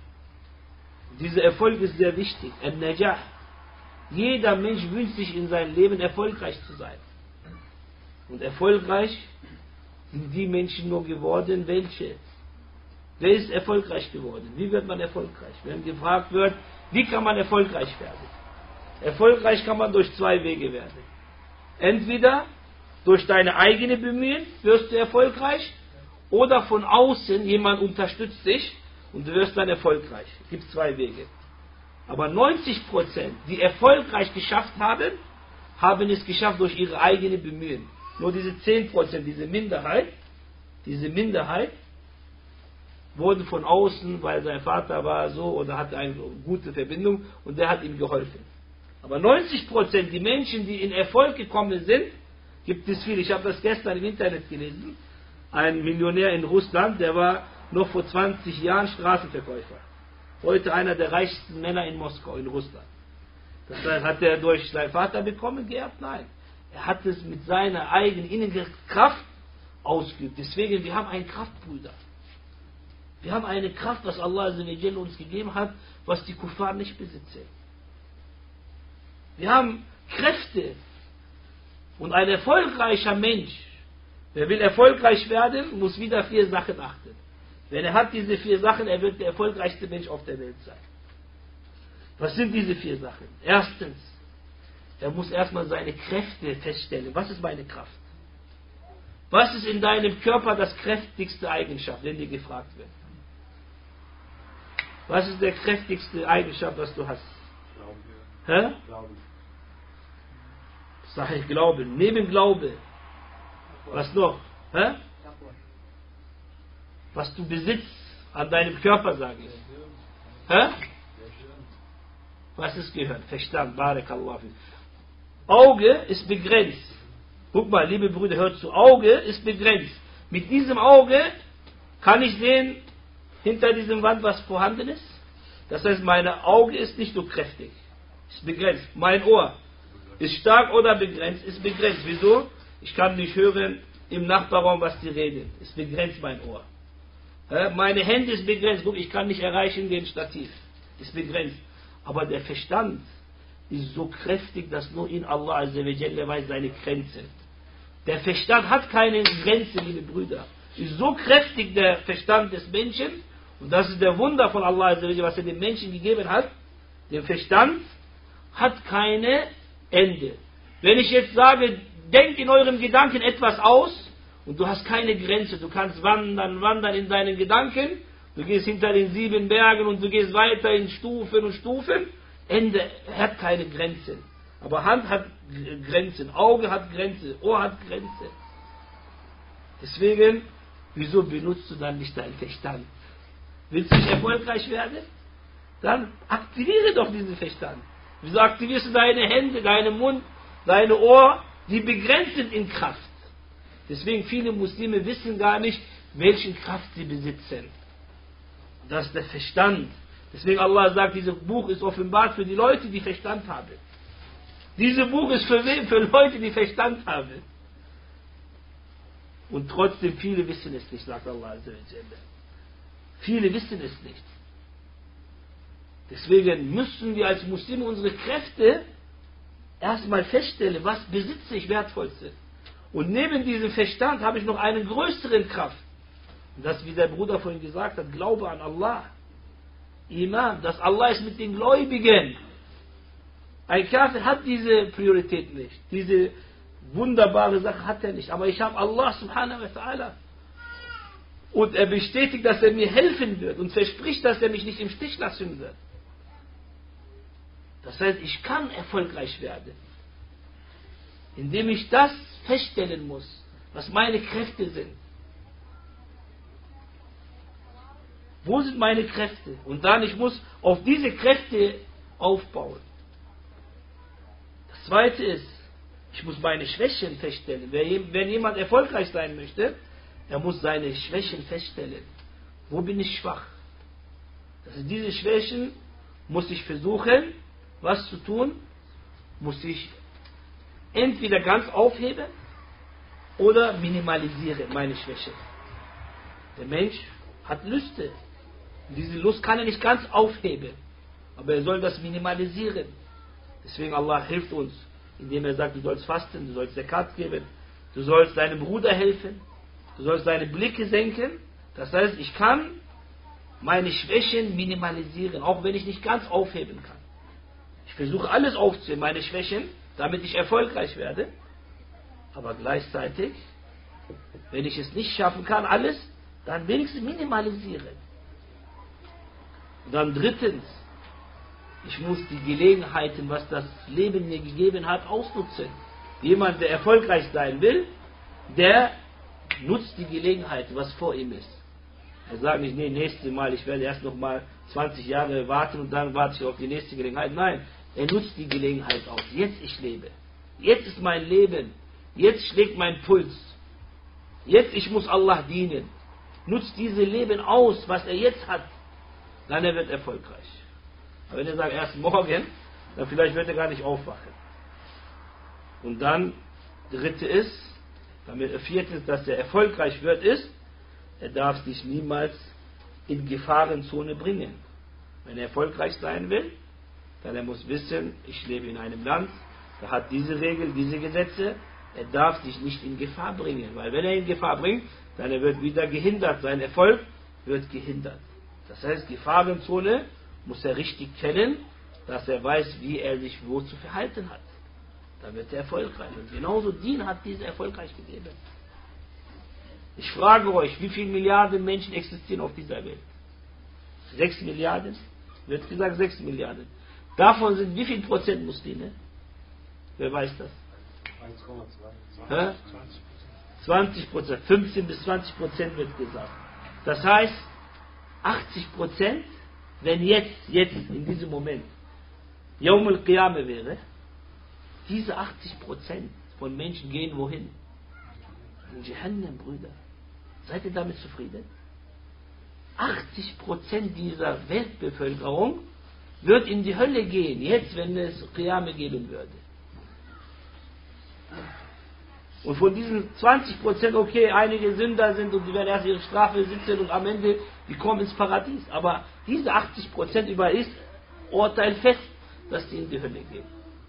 Dieser Erfolg ist sehr wichtig. Al-Najah. Jeder Mensch wünscht sich in seinem Leben erfolgreich zu sein. Und erfolgreich sind die Menschen nur geworden, welche? Wer ist erfolgreich geworden? Wie wird man erfolgreich? Wenn gefragt wird, wie kann man erfolgreich werden? Erfolgreich kann man durch zwei Wege werden. Entweder durch deine eigene Bemühen wirst du erfolgreich, oder von außen jemand unterstützt dich und du wirst dann erfolgreich. Es gibt zwei Wege. Aber neunzig Prozent, die erfolgreich geschafft haben, haben es geschafft durch ihre eigene Bemühen. Nur diese zehn Prozent, diese Minderheit, diese Minderheit, wurden von außen, weil sein Vater war so oder hatte eine gute Verbindung und der hat ihm geholfen. Aber neunzig Prozent, die Menschen, die in Erfolg gekommen sind, gibt es viele. Ich habe das gestern im Internet gelesen. Ein Millionär in Russland, der war noch vor zwanzig Jahren Straßenverkäufer. Heute einer der reichsten Männer in Moskau, in Russland. Das heißt, hat er durch seinen Vater bekommen, geerbt? Nein. Er hat es mit seiner eigenen inneren Kraft ausgeübt. Deswegen, wir haben einen Kraftbruder. Wir haben eine Kraft, was Allah uns gegeben hat, was die Kuffar nicht besitzen. Wir haben Kräfte. Und ein erfolgreicher Mensch, wer will erfolgreich werden, muss wieder vier Sachen achten. Wenn er hat diese vier Sachen, er wird der erfolgreichste Mensch auf der Welt sein. Was sind diese vier Sachen? Erstens, er muss erstmal seine Kräfte feststellen. Was ist meine Kraft? Was ist in deinem Körper das kräftigste Eigenschaft, wenn dir gefragt wird? Was ist der kräftigste Eigenschaft, was du hast? Glauben. Hä? Glauben. Sag ich Glaube. Neben Glaube. Was noch? Hä? Was du besitzt an deinem Körper, sage ich. Hä? Was ist Gehirn? Verstand. Barakallahu. Auge ist begrenzt. Guck mal, liebe Brüder, hört zu. Auge ist begrenzt. Mit diesem Auge kann ich sehen, hinter diesem Wand, was vorhanden ist. Das heißt, mein Auge ist nicht so kräftig. Ist begrenzt. Mein Ohr ist stark oder begrenzt? Ist begrenzt. Wieso? Ich kann nicht hören im Nachbarraum, was die reden. Ist begrenzt mein Ohr. Meine Hände ist begrenzt. Guck, ich kann nicht erreichen den Stativ. Ist begrenzt. Aber der Verstand ist so kräftig, dass nur in Allah Azza wa Jalla weiß seine Grenze. Der Verstand hat keine Grenze, liebe Brüder. Ist so kräftig der Verstand des Menschen. Und das ist der Wunder von Allah Azza wa Jalla, was er dem Menschen gegeben hat. Der Verstand hat keine Ende. Wenn ich jetzt sage, denkt in eurem Gedanken etwas aus und du hast keine Grenze, du kannst wandern, wandern in deinen Gedanken, du gehst hinter den sieben Bergen und du gehst weiter in Stufen und Stufen, Ende hat keine Grenzen. Aber Hand hat Grenzen, Auge hat Grenze, Ohr hat Grenze. Deswegen, wieso benutzt du dann nicht deinen Verstand? Willst du nicht erfolgreich werden? Dann aktiviere doch diesen Verstand. Wieso aktivierst du deine Hände, deinen Mund, deine Ohr, die begrenzt sind in Kraft? Deswegen viele Muslime wissen gar nicht, welche Kraft sie besitzen. Das ist der Verstand. Deswegen Allah sagt, dieses Buch ist offenbart für die Leute, die Verstand haben. Dieses Buch ist für wen? Für Leute, die Verstand haben. Und trotzdem, viele wissen es nicht, sagt Allah Azza wa Jalla. Viele wissen es nicht. Deswegen müssen wir als Muslime unsere Kräfte erstmal feststellen, was besitze ich wertvollste. Und neben diesem Verstand habe ich noch einen größeren Kraft. Und das, wie der Bruder vorhin gesagt hat, Glaube an Allah. Iman, dass Allah ist mit den Gläubigen. Ein Kafir hat diese Priorität nicht. Diese wunderbare Sache hat er nicht. Aber ich habe Allah subhanahu wa ta'ala. Und er bestätigt, dass er mir helfen wird. Und verspricht, dass er mich nicht im Stich lassen wird. Das heißt, ich kann erfolgreich werden. Indem ich das feststellen muss, was meine Kräfte sind. Wo sind meine Kräfte? Und dann, ich muss auf diese Kräfte aufbauen. Das zweite ist, ich muss meine Schwächen feststellen. Wenn jemand erfolgreich sein möchte, er muss seine Schwächen feststellen. Wo bin ich schwach? Das ist, diese Schwächen muss ich versuchen, was zu tun, muss ich entweder ganz aufheben oder minimalisieren, meine Schwäche. Der Mensch hat Lüste. Diese Lust kann er nicht ganz aufheben, aber er soll das minimalisieren. Deswegen Allah hilft uns, indem er sagt, du sollst fasten, du sollst Zakat geben, du sollst deinem Bruder helfen, du sollst deine Blicke senken. Das heißt, ich kann meine Schwächen minimalisieren, auch wenn ich nicht ganz aufheben kann. Ich versuche alles aufzunehmen, meine Schwächen, damit ich erfolgreich werde. Aber gleichzeitig, wenn ich es nicht schaffen kann, alles, dann wenigstens minimalisieren. Und dann drittens, ich muss die Gelegenheiten, was das Leben mir gegeben hat, ausnutzen. Jemand, der erfolgreich sein will, der nutzt die Gelegenheit, was vor ihm ist. Er sagt nicht, nee, nächstes Mal, ich werde erst noch mal zwanzig Jahre warten und dann warte ich auf die nächste Gelegenheit. Nein, er nutzt die Gelegenheit aus. Jetzt ich lebe. Jetzt ist mein Leben. Jetzt schlägt mein Puls. Jetzt ich muss Allah dienen. Nutzt dieses Leben aus, was er jetzt hat. Dann er wird erfolgreich. Aber wenn er sagt, erst morgen, dann vielleicht wird er gar nicht aufwachen. Und dann, dritte ist, damit viertens, dass er erfolgreich wird, ist, er darf sich niemals in Gefahrenzone bringen. Wenn er erfolgreich sein will, dann er muss wissen, ich lebe in einem Land, da hat diese Regel, diese Gesetze, er darf sich nicht in Gefahr bringen, weil wenn er in Gefahr bringt, dann er wird wieder gehindert, sein Erfolg wird gehindert. Das heißt, Gefahrenzone muss er richtig kennen, dass er weiß, wie er sich wo zu verhalten hat. Dann wird er erfolgreich. Und genauso Dien hat diese erfolgreich gegeben. Ich frage euch, wie viele Milliarden Menschen existieren auf dieser Welt? Sechs Milliarden? Wird gesagt sechs Milliarden. Davon sind wie viel Prozent Muslime? Wer weiß das? eins Komma zwei. zwanzig Prozent. fünfzehn bis zwanzig Prozent wird gesagt. Das heißt, achtzig Prozent, wenn jetzt, jetzt, in diesem Moment, Yawm al-Qiyamah wäre, diese achtzig Prozent von Menschen gehen wohin? In Jahannam, Brüder. Seid ihr damit zufrieden? achtzig Prozent dieser Weltbevölkerung wird in die Hölle gehen, jetzt, wenn es Qiyamah geben würde. Und von diesen zwanzig Prozent, okay, einige Sünder sind und die werden erst ihre Strafe sitzen und am Ende, die kommen ins Paradies. Aber diese achtzig Prozent über ist Urteil fest, dass die in die Hölle gehen.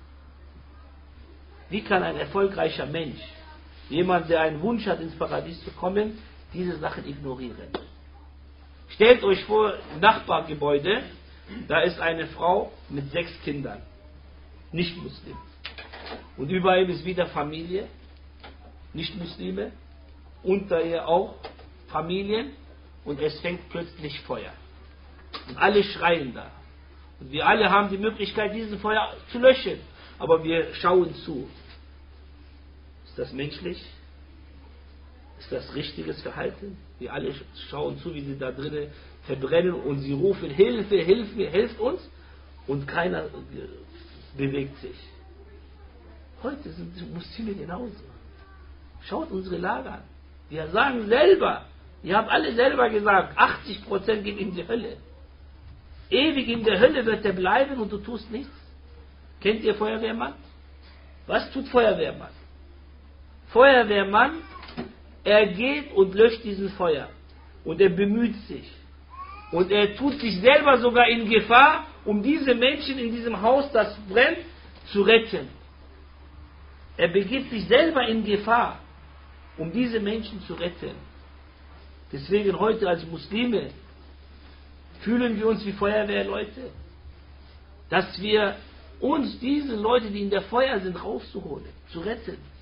Wie kann ein erfolgreicher Mensch, jemand, der einen Wunsch hat, ins Paradies zu kommen, diese Sachen ignorieren? Stellt euch vor, im Nachbargebäude, da ist eine Frau mit sechs Kindern, nicht Muslim. Und über ihm ist wieder Familie, Nicht-Muslime, unter ihr auch Familien, und es fängt plötzlich Feuer. Und alle schreien da. Und wir alle haben die Möglichkeit, dieses Feuer zu löschen. Aber wir schauen zu. Ist das menschlich? Ist das richtiges Verhalten? Wir alle schauen zu, wie sie da drinnen verbrennen und sie rufen, Hilfe, Hilfe, helft uns. Und keiner bewegt sich. Heute sind die Muslime genauso. Schaut unsere Lage an. Wir sagen selber, ihr habt alle selber gesagt, achtzig Prozent gehen in die Hölle. Ewig in der Hölle wird er bleiben und du tust nichts. Kennt ihr Feuerwehrmann? Was tut Feuerwehrmann? Feuerwehrmann, er geht und löscht diesen Feuer. Und er bemüht sich. Und er tut sich selber sogar in Gefahr, um diese Menschen in diesem Haus, das brennt, zu retten. Er begibt sich selber in Gefahr, um diese Menschen zu retten. Deswegen heute als Muslime fühlen wir uns wie Feuerwehrleute, dass wir uns diese Leute, die in der Feuer sind, rauszuholen, zu retten.